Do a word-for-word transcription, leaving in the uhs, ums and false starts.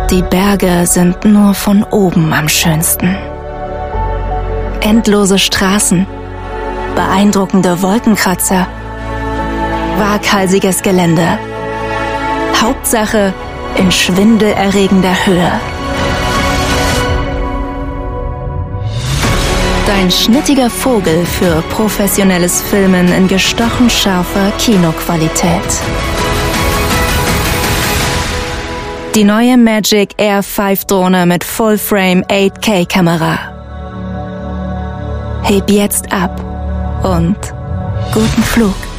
Die Berge sind nur von oben am schönsten. Endlose Straßen, beeindruckende Wolkenkratzer, waghalsiges Gelände. Hauptsache in schwindelerregender Höhe. Dein schnittiger Vogel für professionelles Filmen in gestochen scharfer Kinoqualität. Die neue Magic Air fünf Drohne mit Full-Frame acht K Kamera. Heb jetzt ab und guten Flug.